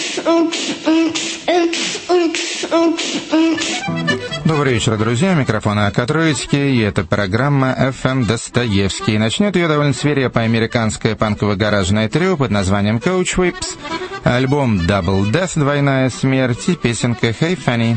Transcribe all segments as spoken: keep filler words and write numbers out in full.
Добрый вечер, друзья. Микрофон Акатройцки, и это программа эф эм Достоевский. Начнет ее довольно свирепое американское панково-гаражное трио под названием Coach Whips, альбом Double Death, двойная смерть, и песенка Hey Fanny.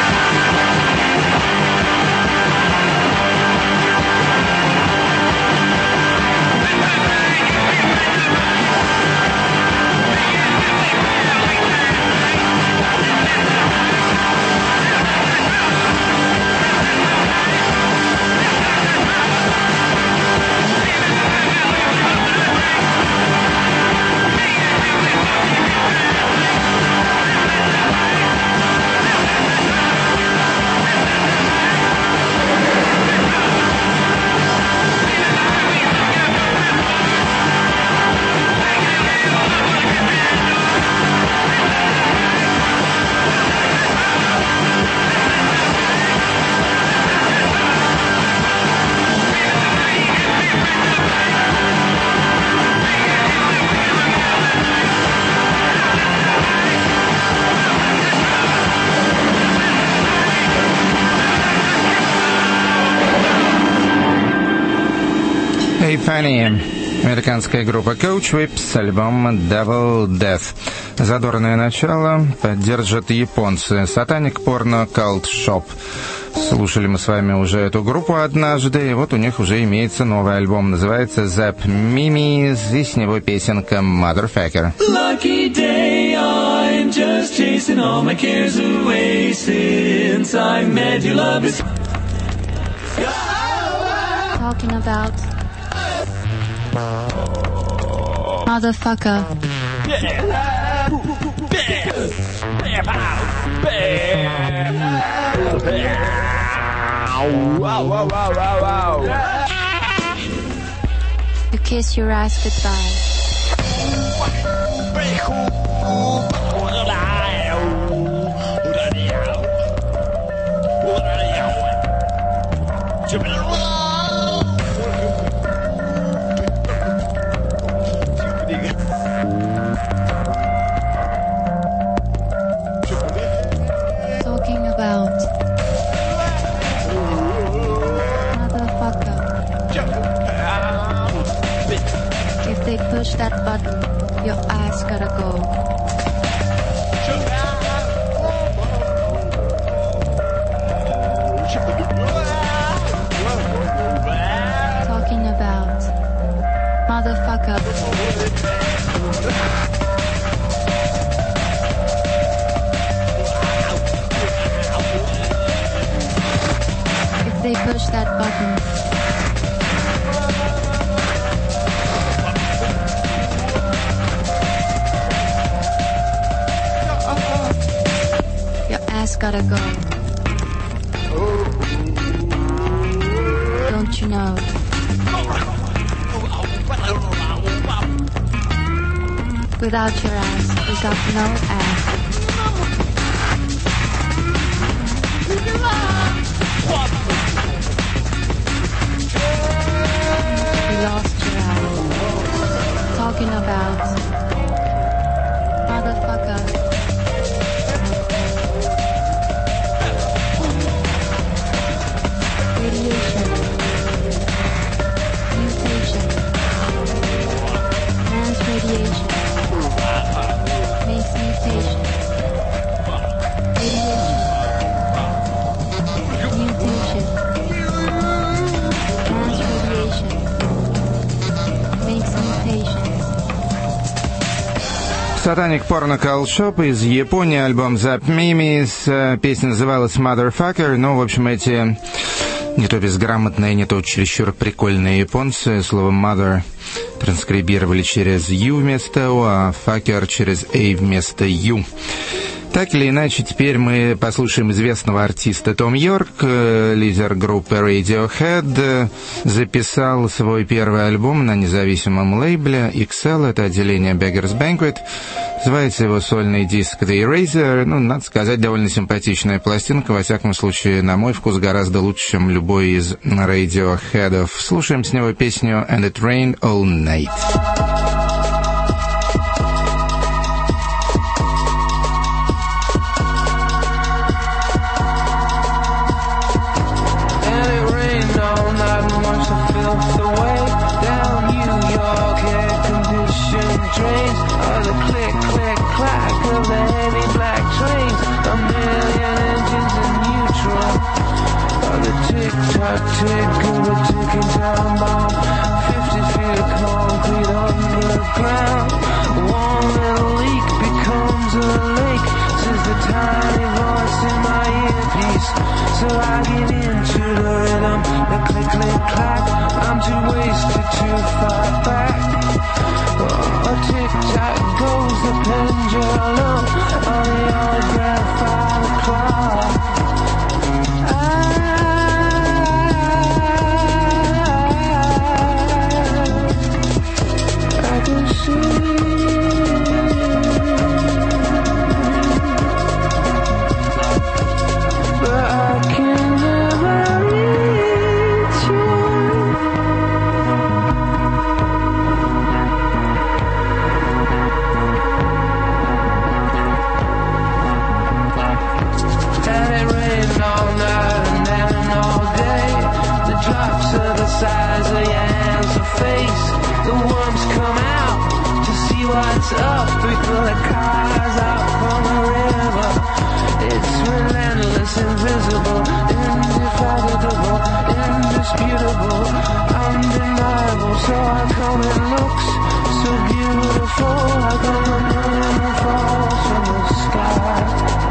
Hey Fanny, американская группа Coach Whips с альбомом Double Death. Задорное начало поддержат японцы Satanic Porno Cult Shop. Слушали мы с вами уже эту группу однажды, и вот у них уже имеется новый альбом, называется Zap Mimi, и с него песенка Motherfucker. Lucky day, I'm just chasing all my cares away since I met you, love is talking about motherfucker. You kiss your ass goodbye. Talking about motherfucker. If they push that button, your ass gotta go. Talking about motherfucker. If they push that button, your ass gotta go. Don't you know? Without your ass, we got no ass. We lost your ass. Talking about motherfucker. Radiation. Mutation. Mass radiation. Makes mutation. Radiation. Mutation. Mass radiation. Makes mutations. Satanic Porno Cult Shop из Японии, альбом Zap Mimi, песня называлась Motherfucker. Ну, в общем, эти не то безграмотные, не то чересчур прикольные японцы слово mother транскрибировали через U вместо O, а fucker через A вместо U. Так или иначе, теперь мы послушаем известного артиста Том Йорк, лидер группы Radiohead, записал свой первый альбом на независимом лейбле икс эл, это отделение Beggars Banquet. Называется его сольный диск The Eraser. Ну, надо сказать, довольно симпатичная пластинка, во всяком случае, на мой вкус, гораздо лучше, чем любой из Radiohead'ов. Слушаем с него песню And It Rained All Night. you fight back? Oh, tick-tock goes the pendulum on the old grandfather clock. I, I can see. Size of your hands or face. The worms come out to see what's up before the cars out from the river. It's relentless, invisible, indefatigable, indisputable, undeniable. So how come it looks so beautiful? How come the moon falls from the sky?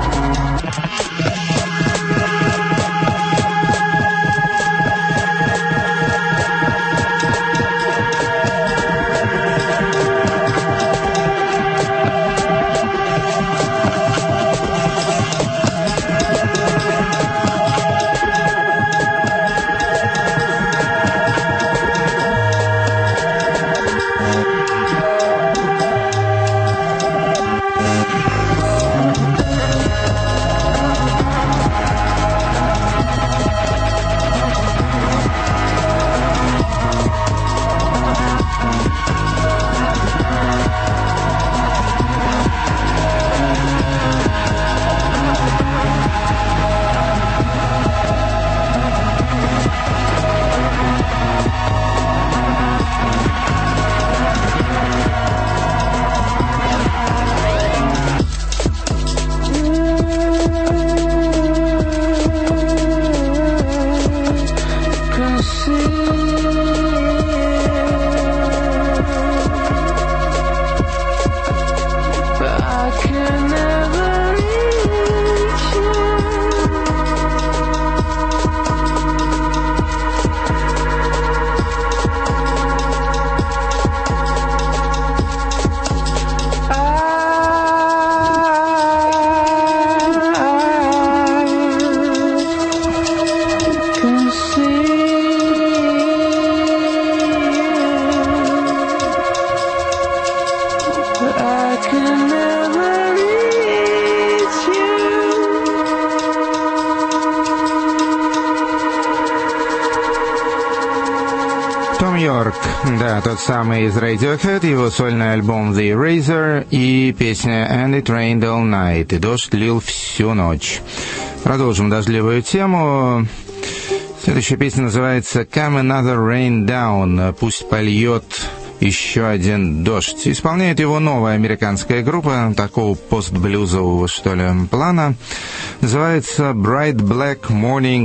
Да, тот самый из Radiohead, его сольный альбом The Eraser и песня And It Rained All Night, и дождь лил всю ночь. Продолжим дождливую тему. Следующая песня называется Come Another Rain Down, пусть польет еще один дождь. Исполняет его новая американская группа такого постблюзового, что ли, плана. Называется Bright Black Morning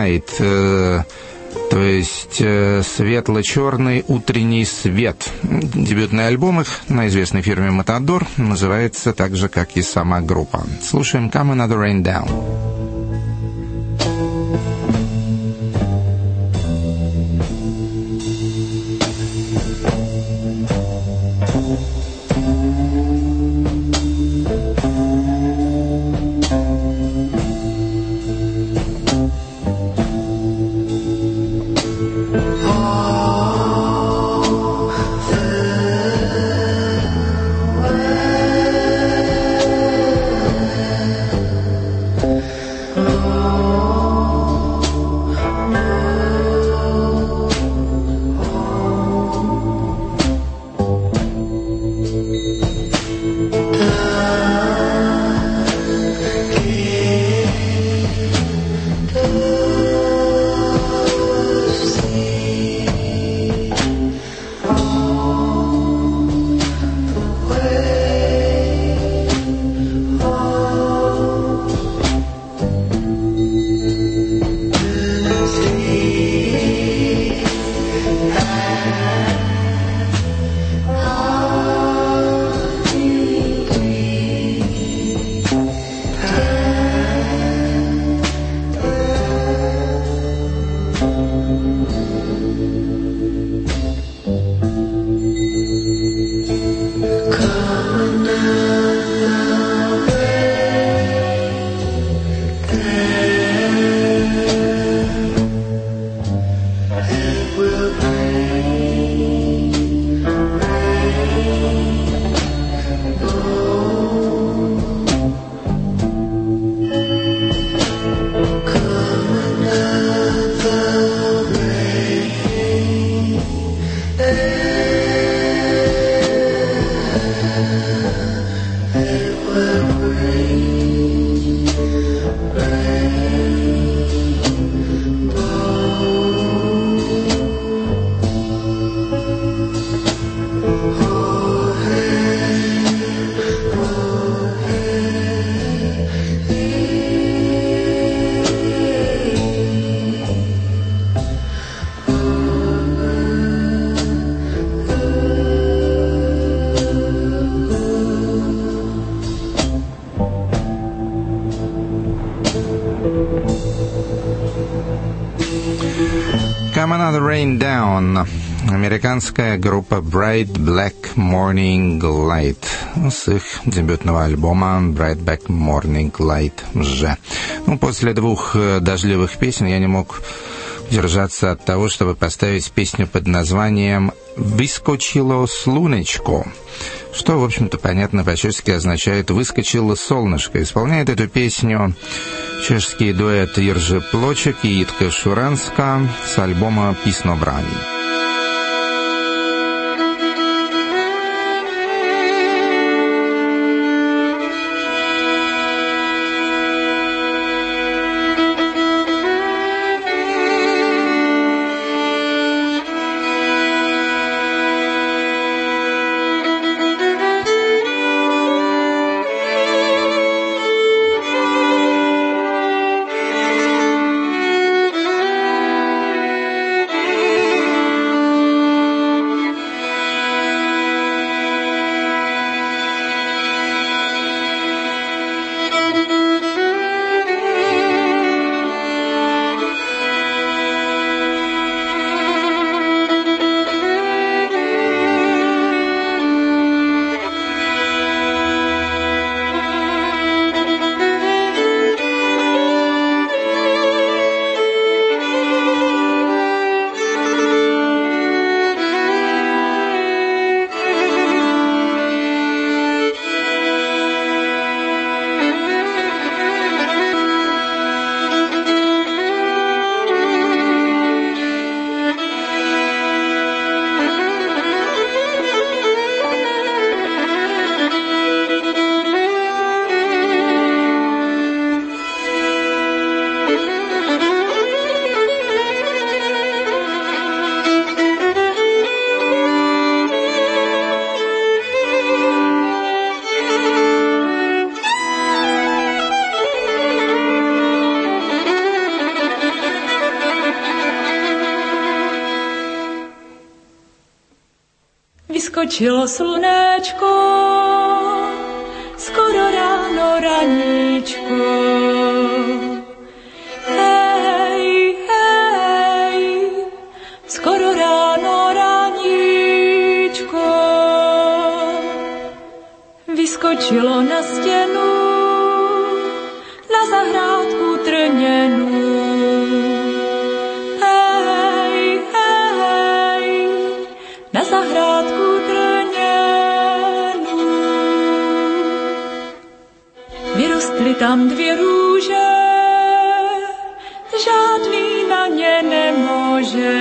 Light, то есть э, светло-черный утренний свет. Дебютный альбом их на известной фирме Matador называется так же, как и сама группа. Слушаем Come Another Rain Down. Come Another Rain Down. Американская группа Bright Black Morning Light с их дебютного альбома Bright Black Morning Light же. Ну, после двух дождливых песен я не мог удержаться от того, чтобы поставить песню под названием «Выскочило солнышко», что, в общем-то, понятно по-чешски означает «выскочило солнышко». Исполняет эту песню чешский дуэт Иржи Плочек и Итка Шуранска с альбома «Писно брани». Vyskočilo slunečko, skoro ráno raníčko. Hej, hej, skoro ráno raníčko. Vyskočilo na stěnu, na zahrádku trněnu. Hej, hej, na zahrádku trněnu. Vyrostly tam dvě růže, žádný na ně nemůže.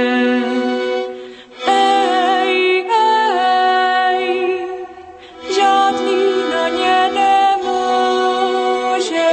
Ej, ej, žádný na ně nemůže.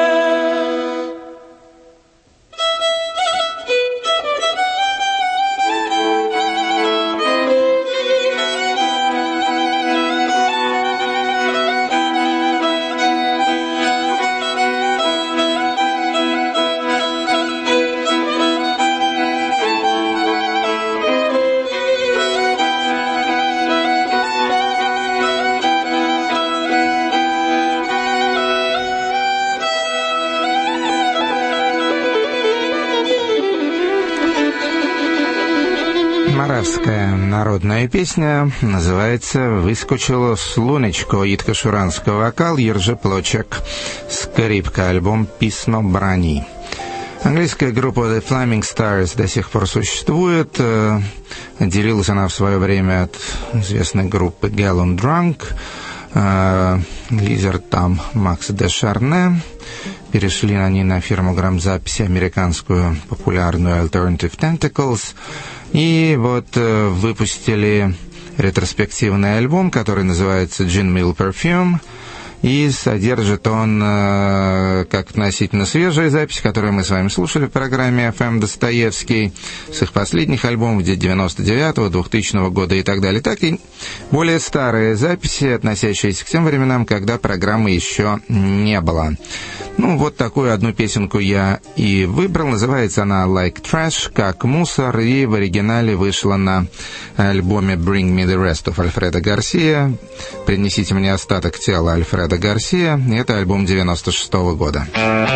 Моравская народная песня называется «Выскочило солнышко». Итка Шуранска вокал, Иржи Плочек скрипка, альбом «Писно брани». Английская группа The Flaming Stars до сих пор существует. Отделилась она в свое время от известной группы Gallon Drunk. Лидер там Макс де Шарне. Перешли они на фирму грамзаписи американскую, популярную Alternative Tentacles. И вот э, выпустили ретроспективный альбом, который называется Gin Mill Perfume. И содержит он, э, как относительно свежая запись, которую мы с вами слушали в программе эф эм Достоевский, с их последних альбомов девяносто девятого, двухтысячного года и так далее, так и более старые записи, относящиеся к тем временам, когда программы еще не было. Ну, вот такую одну песенку я и выбрал. Называется она «Like Trash», как мусор, и в оригинале вышла на альбоме «Bring Me the Rest of» Альфредо Гарсия. «Принесите мне остаток тела» Альфредо Гарсия. Это альбом девяносто шестого года.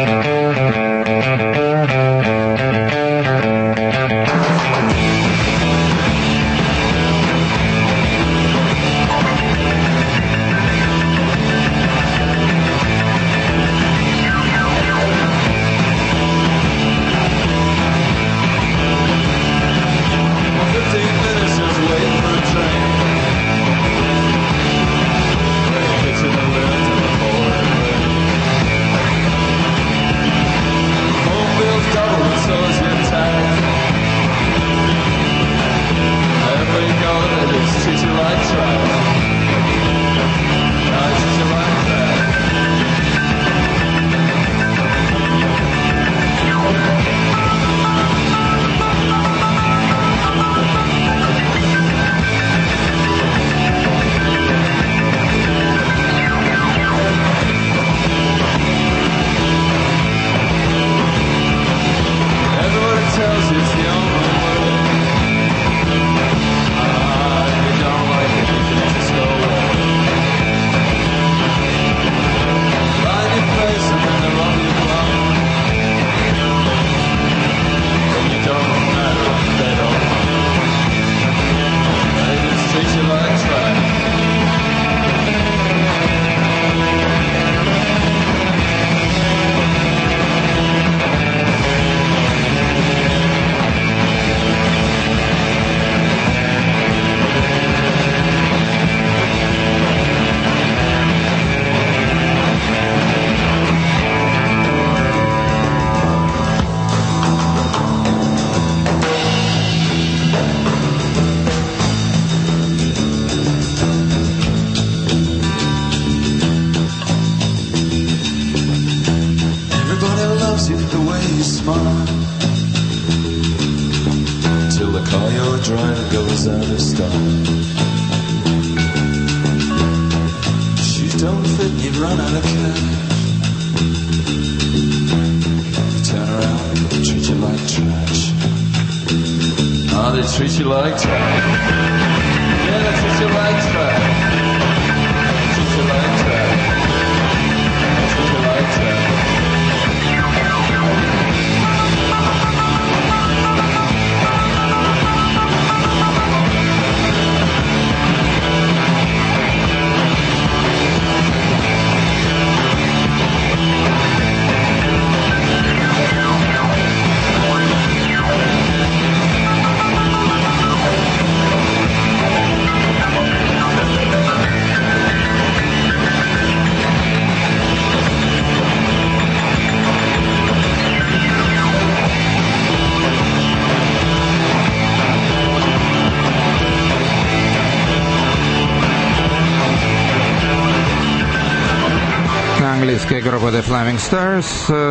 Английская группа The Flaming Stars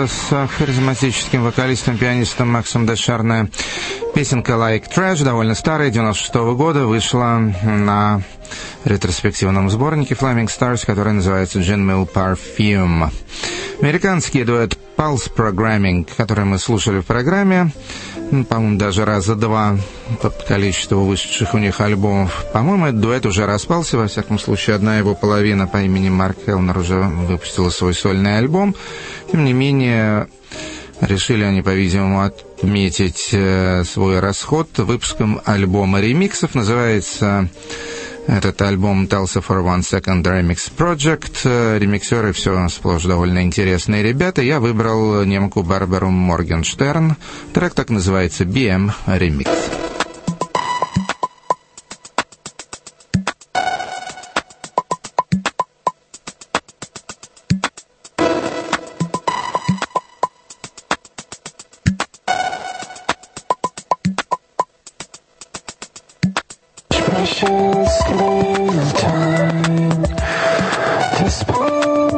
с харизматическим вокалистом-пианистом Максом де Шарне. Песенка Like Trash, довольно старая, девяносто шестого года, вышла на ретроспективном сборнике Flaming Stars, который называется Gin Mill Perfume. Американский дуэт Pulse Programming, который мы слушали в программе, ну, по-моему, даже раза два по количеству вышедших у них альбомов. По-моему, этот дуэт уже распался, во всяком случае, одна его половина по имени Марк Хелнер уже выпустила свой сольный альбом. Тем не менее, решили они, по-видимому, отметить э, свой расход выпуском альбома ремиксов. Называется этот альбом Tulsa for One Second Remix Project. Ремиксеры все сплошь довольно интересные ребята. Я выбрал немку Барбару Моргенштерн. Трек так называется «би эм Remix». Precious little time to spoil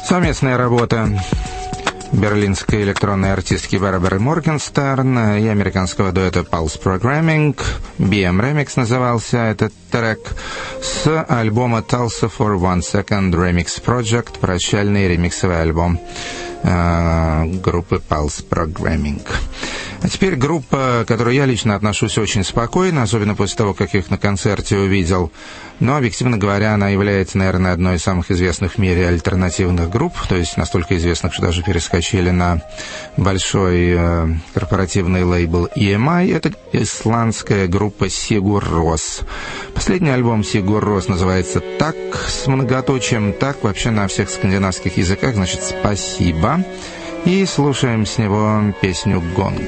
Совместная работа берлинской электронной артистки Барбары Моргенстерн и американского дуэта Pulse Programming. би эм Remix назывался этот трек, с альбома Tulsa for One Second Remix Project, прощальный ремиксовый альбом э, группы Pulse Programming. А теперь группа, к которой я лично отношусь очень спокойно, особенно после того, как их на концерте увидел. Но, объективно говоря, она является, наверное, одной из самых известных в мире альтернативных групп, то есть настолько известных, что даже перескочили на большой э, корпоративный лейбл и эм ай. Это исландская группа Sigur Rós. Последний альбом Sigur Rós называется «Так», с многоточием «Так», вообще на всех скандинавских языках, значит «спасибо». И слушаем с него песню «Гонг».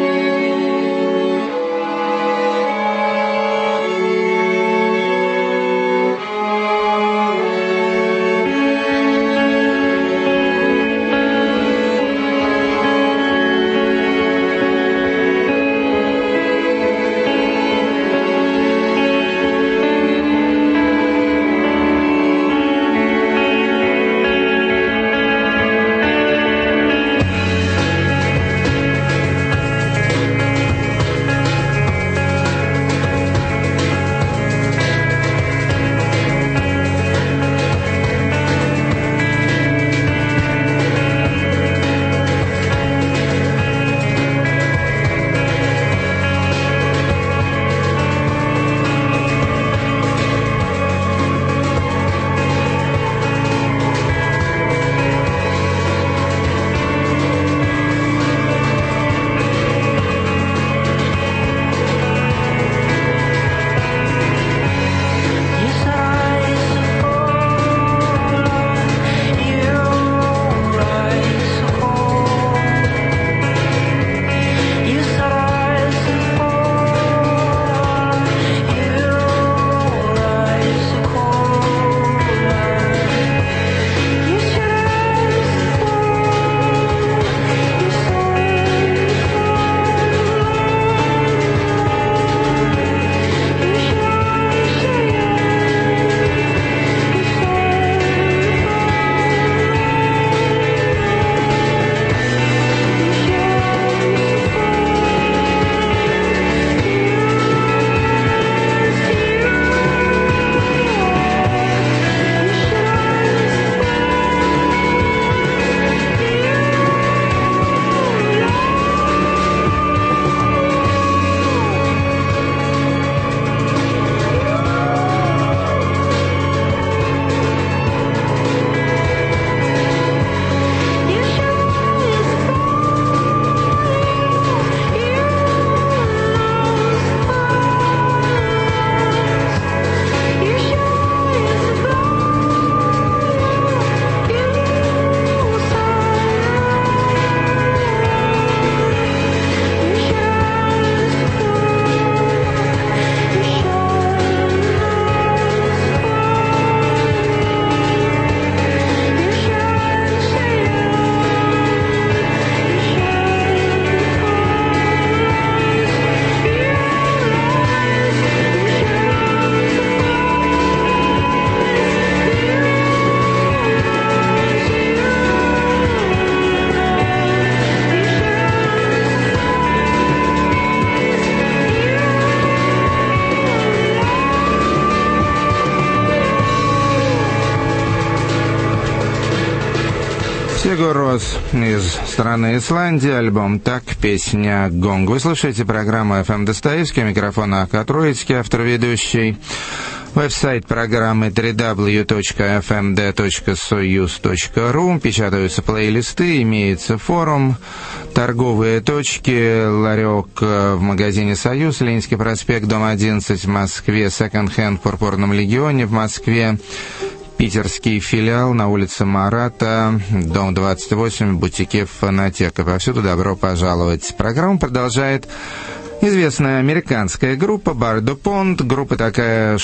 Sigur Rós из страны Исландия, альбом «Так», песня «Гонг». Вы слушаете программу эф эм Достоевский, микрофон Ака Троицкий, автор-ведущий. Веб-сайт программы дабл ю дабл ю дабл ю точка эф эм дэ точка союз точка ру. Печатаются плейлисты, имеется форум, торговые точки, ларек в магазине «Союз», Ленинский проспект, дом одиннадцать в Москве, секонд-хенд в Пурпурном легионе в Москве, питерский филиал на улице Марата, дом двадцать восемь, бутике «Фонотека». Повсюду добро пожаловать. Программу продолжает известная американская группа Бардо Понт. Группа такая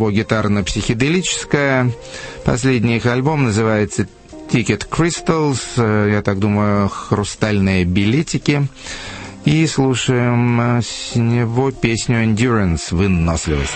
шумово-гитарно-психоделическая. Последний их альбом называется Ticket Crystals. Я так думаю, хрустальные билетики. И слушаем с него песню Endurance, выносливость.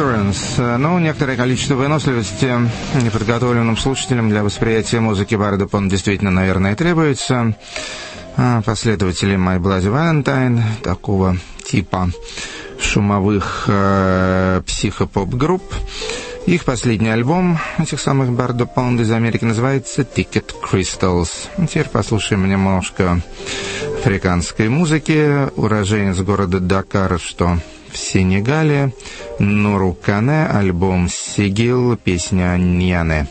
Endurance. Ну, некоторое количество выносливости неподготовленным слушателям для восприятия музыки Барда Понда действительно, наверное, требуется. Последователи My Bloody Valentine, такого типа шумовых э, психопоп-групп. Их последний альбом этих самых Барда Понда из Америки называется Ticket Crystals. Теперь послушаем немножко африканской музыки. Уроженец города Дакар, что в Сенегале, Нуру Кане, альбом Сигил, песня Ньяне.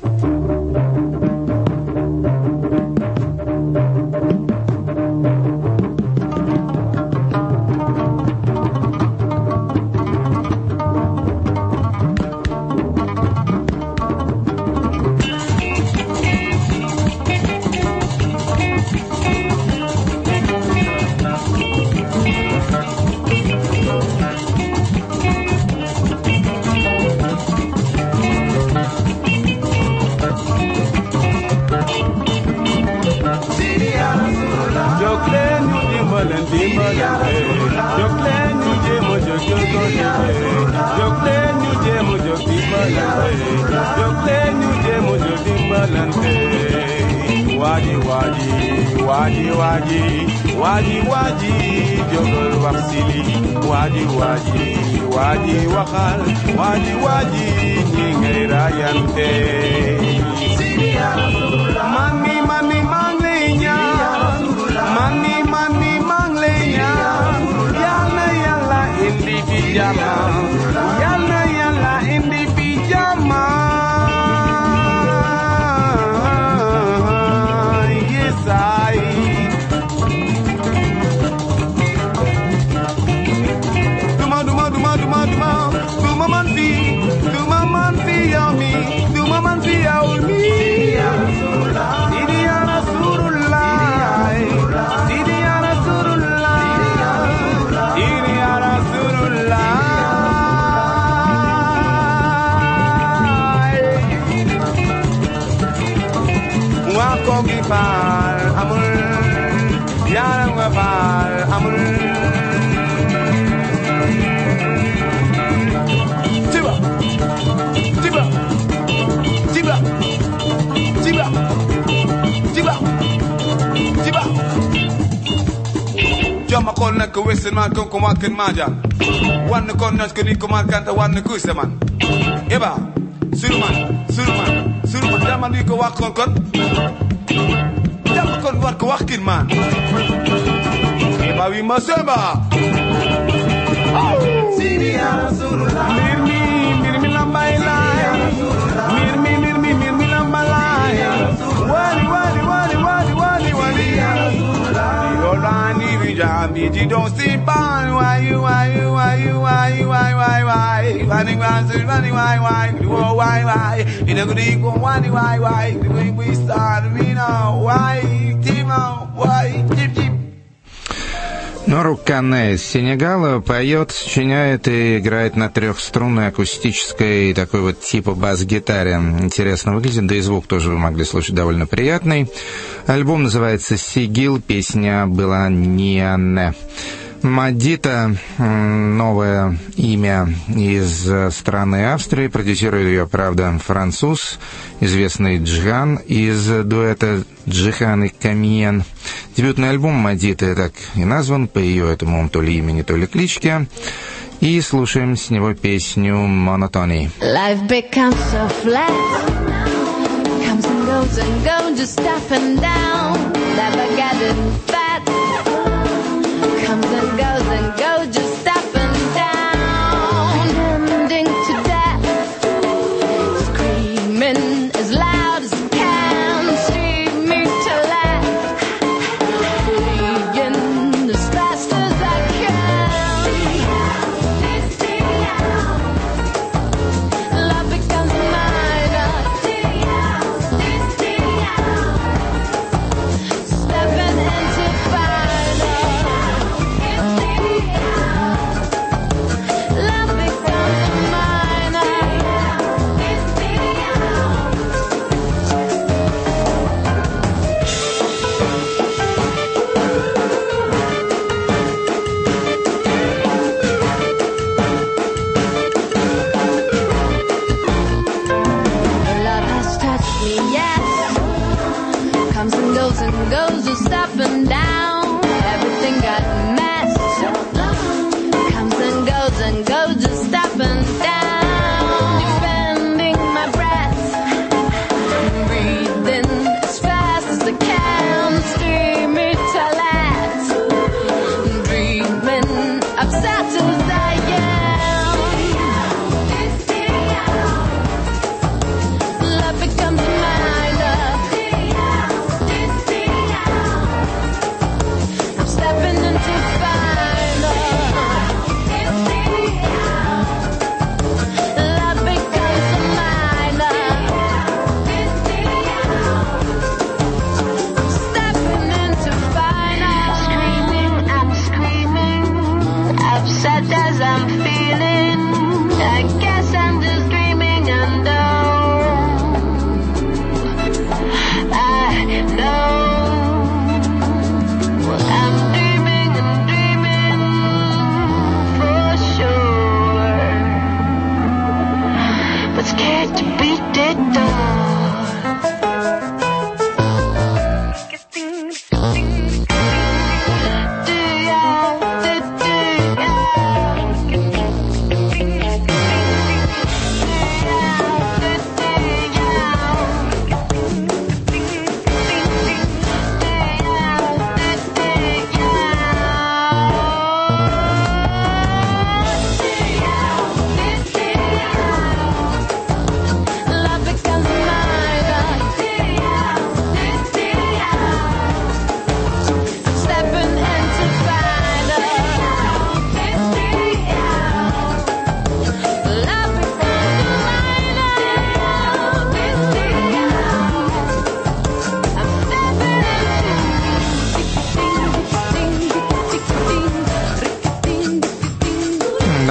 Jama kon nak wesen man kon kon waken majan. Wan kon nas kon ko man kanta wan ko seman. Eba, Suruman, Suruman, Suruman jama ni ko wak kon kon. Jama kon wat ko wakin man. Eba wi masamba. Sini ya Surula. Mirmi, mirmi lambaila. Mirmi, mirmi, mirmi lambaila. Wali, wali, wali, wali, wali, wali. Yolani vijami ji don't see pan. Why you, why you, why you, why you, why, why, why? Running round, running, why, why? Oh, why, why? You don't go, why, why, why? We start, we know why. Timo, why? Chip, chip. Нуру Кане из Сенегала поет, сочиняет и играет на трехструнной акустической такой вот типа бас-гитаре. Интересно выглядит, да и звук тоже вы могли слушать довольно приятный. Альбом называется «Сигил», песня была «Ниане». Мадита, новое имя из страны Австрии, продюсирует ее, правда, француз, известный Джиган из дуэта Джихан и Камиен. Дебютный альбом Мадиты так и назван по ее этому то ли имени, то ли кличке. И слушаем с него песню «Monotony». Life becomes so flat, comes and goes and goes, just up and down, never getting fat, comes and goes and goes, just up and down, ending to death, screaming as loud as it can, stream me to laugh, fleeing as fast as I can. Love becomes minor, stepping into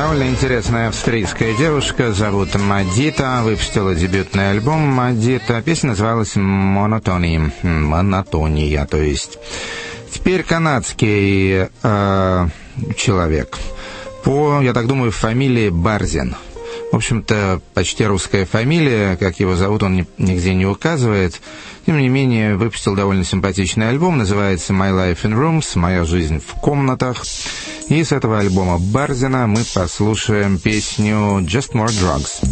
Довольно интересная австрийская девушка, зовут Мадита, выпустила дебютный альбом Мадита. Песня называлась «Монотония», «Монотония», то есть. Теперь канадский э, человек. По, я так думаю, фамилии Барзин. В общем-то, почти русская фамилия, как его зовут, он нигде не указывает. Тем не менее, выпустил довольно симпатичный альбом, называется «My Life in Rooms», «Моя жизнь в комнатах». И с этого альбома Барзина мы послушаем песню «Just More Drugs».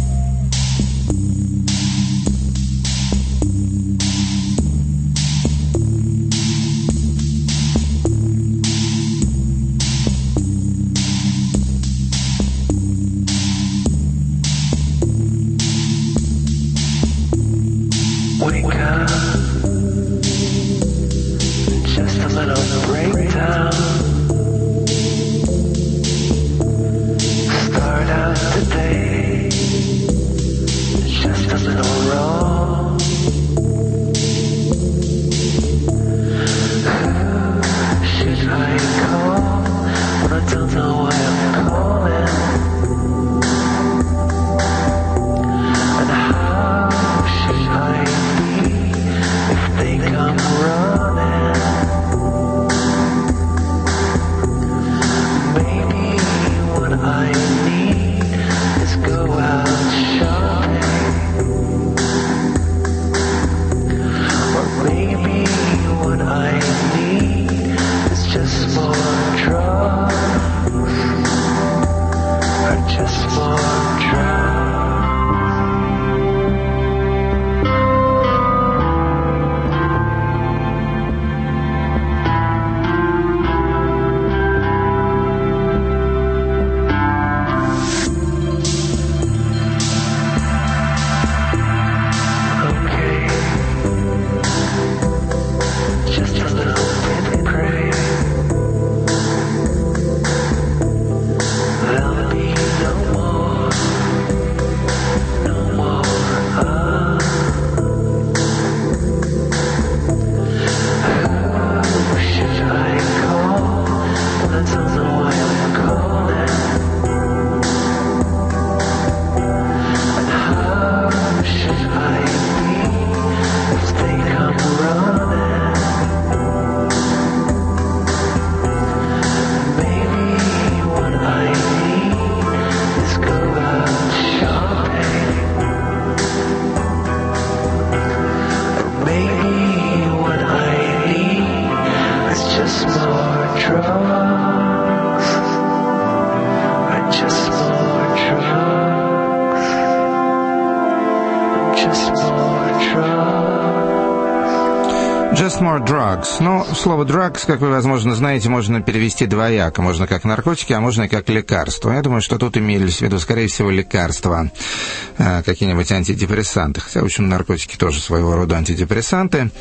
Just More Drugs. Ну, слово drugs, как вы, возможно, знаете, можно перевести двояко. Можно как наркотики, а можно как лекарства. Я думаю, что тут имелись в виду, скорее всего, лекарства, какие-нибудь антидепрессанты. Хотя, в общем, наркотики тоже своего рода антидепрессанты.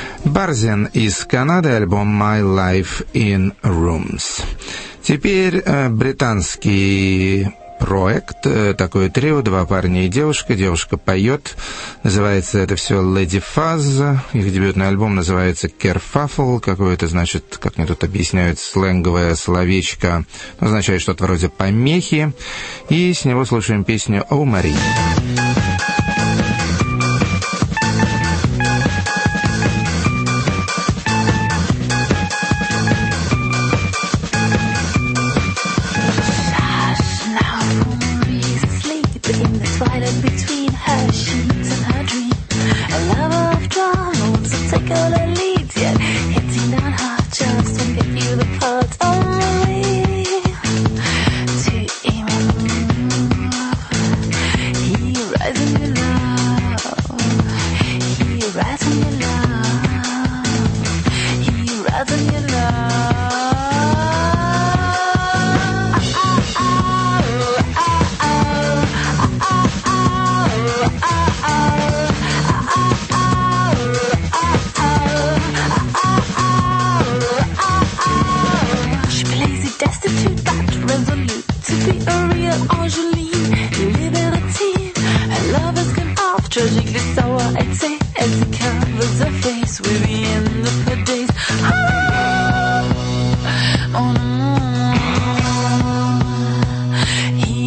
Барзин из Канады, альбом My Life in Rooms. Теперь э, британский проект, такое трио, два парня и девушка. Девушка поет, называется это все Lady Fuzz. Их дебютный альбом называется Kerfuffle. Какое-то, значит, как мне тут объясняют, сленговое словечко, означает что-то вроде помехи. И с него слушаем песню «О, Мари». He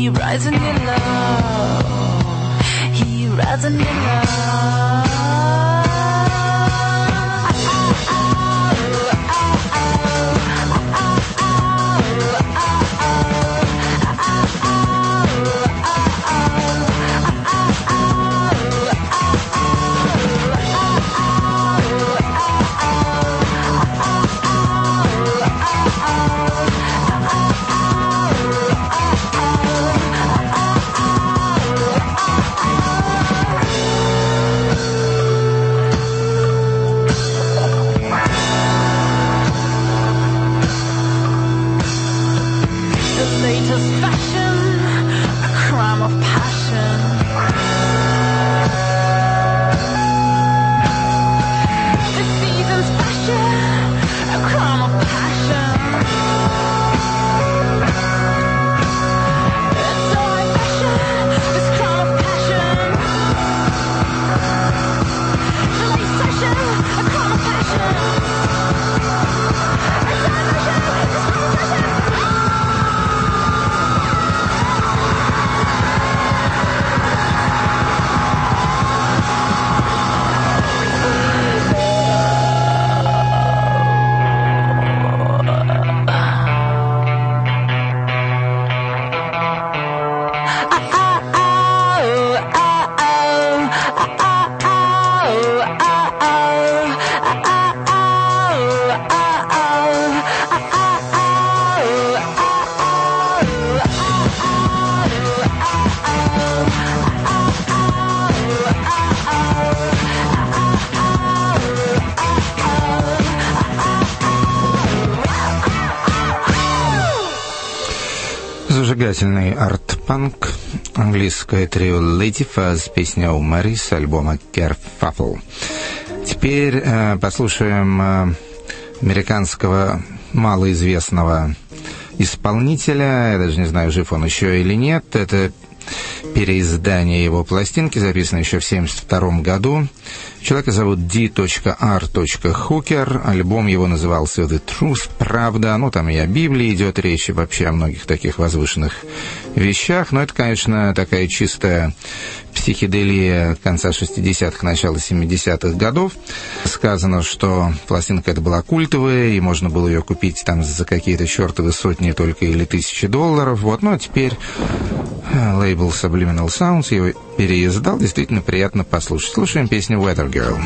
Зажигательный арт-панк, английское трио Lady Fuzz, песня «Oh Mary» с альбома Kerfuffle. Теперь э, послушаем э, американского малоизвестного исполнителя. Я даже не знаю, жив он еще или нет. Это переиздание его пластинки, записанное еще в семьдесят втором году. Человека зовут ди ар Hooker. Альбом его назывался «The Truth», «Правда». Ну, там и о Библии идет речь, и вообще о многих таких возвышенных вещах. Но это, конечно, такая чистая психоделия конца шестидесятых, начала семидесятых годов. Сказано, что пластинка эта была культовая, и можно было ее купить там за какие-то чертовы сотни только или тысячи долларов. Вот. Ну, а теперь лейбл Subliminal Sounds его переиздал. Действительно приятно послушать. Слушаем песню «Weather Girl».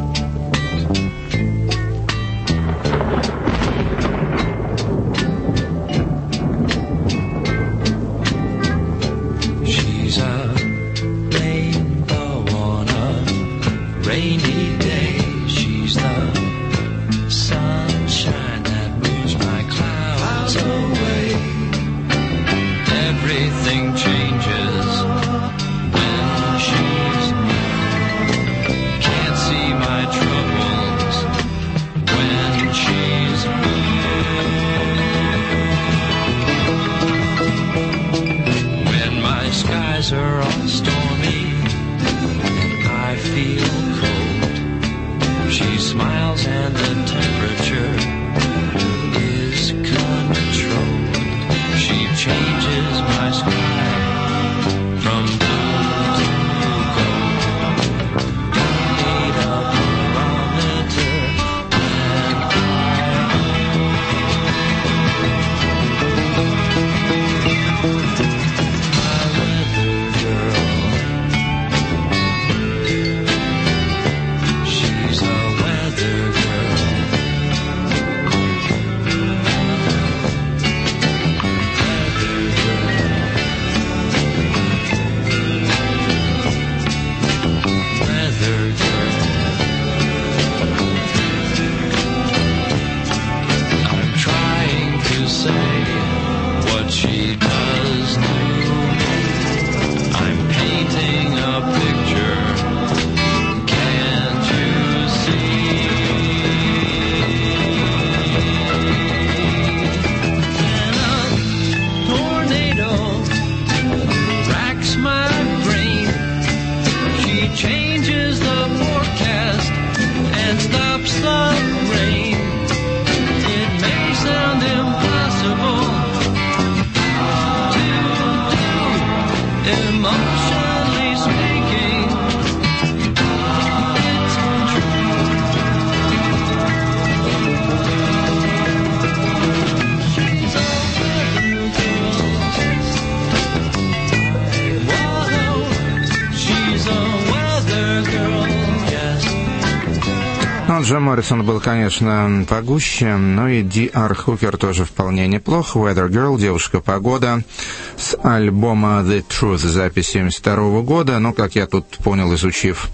Джим Моррисон был, конечно, погуще, но и ди ар Hooker тоже вполне неплох. «Weather Girl», «Девушка-погода» с альбома «The Truth», запись семьдесят второго года. Но, как я тут понял, изучив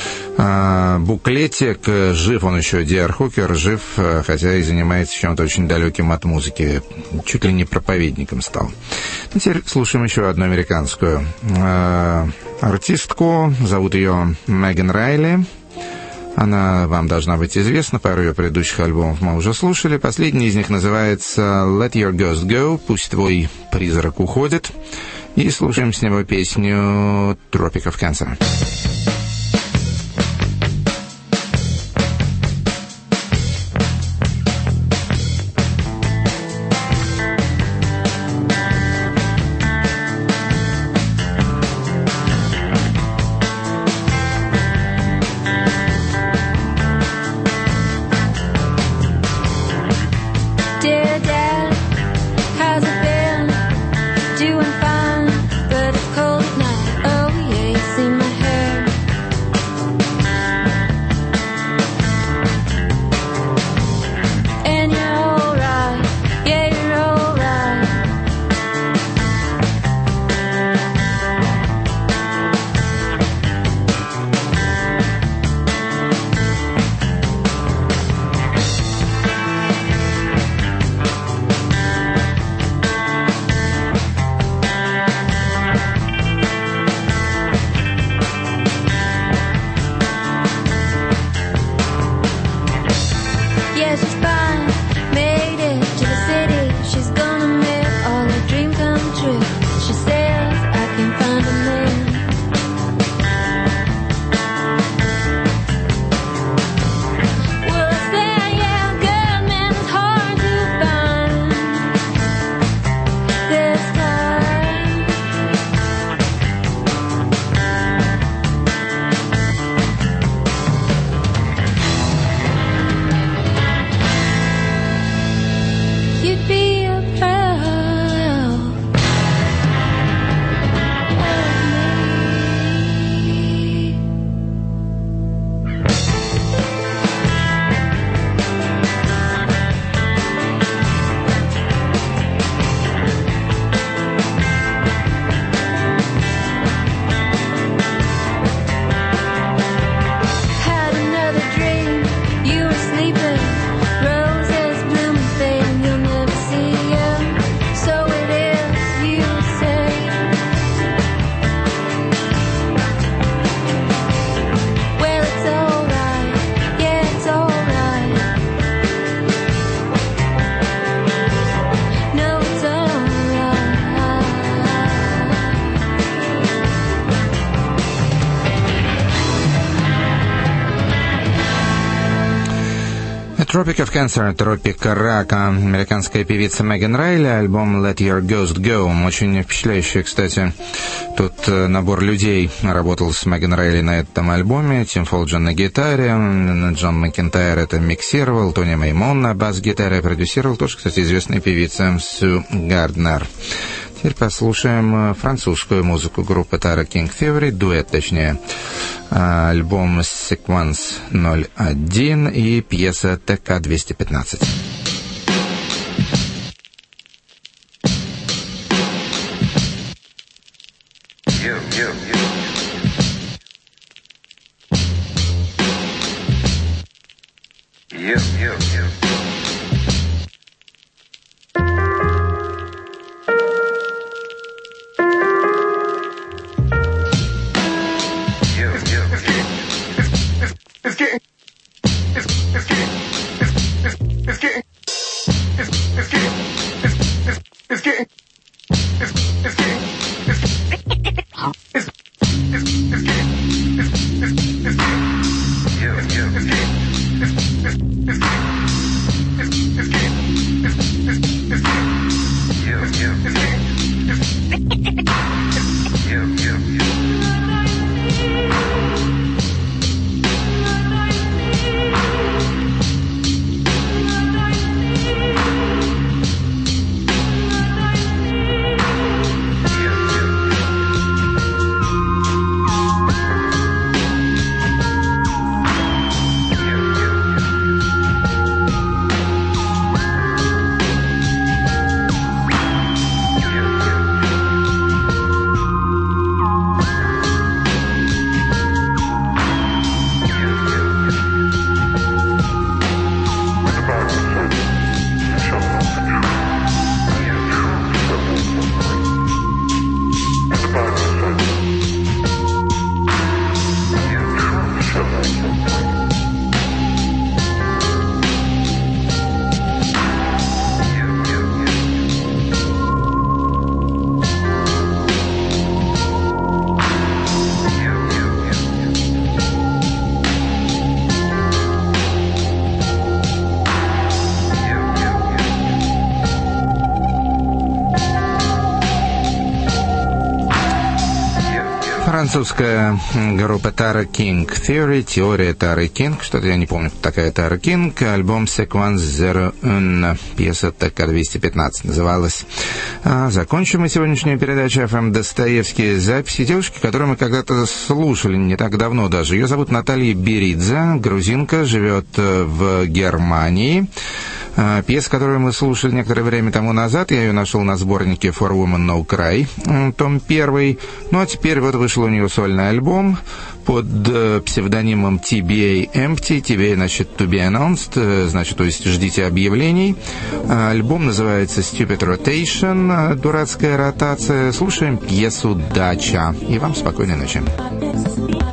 э, буклетик, жив он еще, ди ар Hooker, жив, хотя и занимается чем-то очень далеким от музыки, чуть ли не проповедником стал. Теперь слушаем еще одну американскую э, артистку, зовут ее Меган Райли. Она вам должна быть известна, пару ее предыдущих альбомов мы уже слушали. Последний из них называется «Let Your Ghost Go», «Пусть твой призрак уходит». И слушаем с него песню «Tropic of Cancer». Doing fine, but it's cold at night. Oh yeah, you see my hair Tropic of Cancer, тропик рака, американская певица Меган Райли, альбом Let Your Ghost Go, очень впечатляющий, кстати. Тут набор людей работал с Меган Райли на этом альбоме. Тим Фолджен на гитаре, Джон Макентайр это миксировал, Тони Меймон на бас-гитаре продюсировал, тоже, кстати, известная певица Сью Гарднер. Теперь послушаем французскую музыку группы Tara King Theory, дуэт, точнее, альбом Sequence ноль один и пьеса Тэ Ка двести пятнадцать. You, you, you. You, you, you. It's getting, it's, it's getting, it's, it's, it's getting, it's, it's getting, it's, it's, it's getting, it's, it's getting, it's, it's, it's, it's getting, it's, it's, it's getting, You, you. it's getting, it's, it's, it's getting, it's, it's getting, it's, it's, it's getting, You, you. it's getting, it's, You, you, you. Французская группа Tara King Theory, теория Тары Кинг, что-то я не помню, кто такая Тара Кинг, альбом Sequence ноль один, пьеса Тэ Ка двести пятнадцать называлась. А закончим мы сегодняшнюю передачу эф эм Достоевский записи девушки, которую мы когда-то слушали, не так давно даже. Ее зовут Наталья Беридзе, грузинка, живет в Германии. Пьеса, которую мы слушали некоторое время тому назад, я ее нашел на сборнике For Women No Cry, том первый. Ну а теперь вот вышел у нее сольный альбом под псевдонимом ти би эй Empty. ти би эй значит To Be Announced, значит, то есть ждите объявлений. Альбом называется Stupid Rotation, дурацкая ротация. Слушаем пьесу «Дача». И вам спокойной ночи.